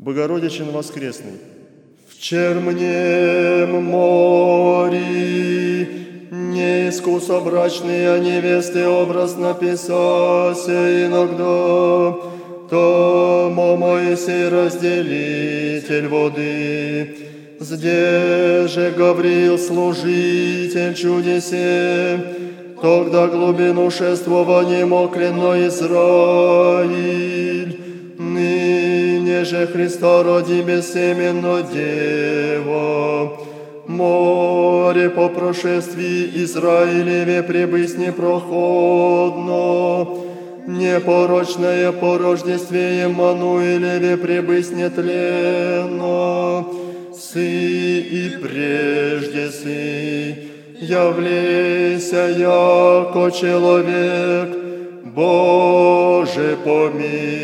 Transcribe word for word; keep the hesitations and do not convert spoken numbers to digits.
Богородичен воскресный. В чермнем море не искусо брачный, а невесты образ написался иногда. Тому Моисей разделитель воды, здесь же Гавриил служитель чудесе, тогда глубину шествования мог клянно Израиль. Ныне же Христа роди бессеменно дева, море по прошествии Израилеве прибыть непроходно, непорочное по рождестве Емануилеве прибыть нетленно. Сы и прежде сы, явлейся яко человек, Боже помилуй.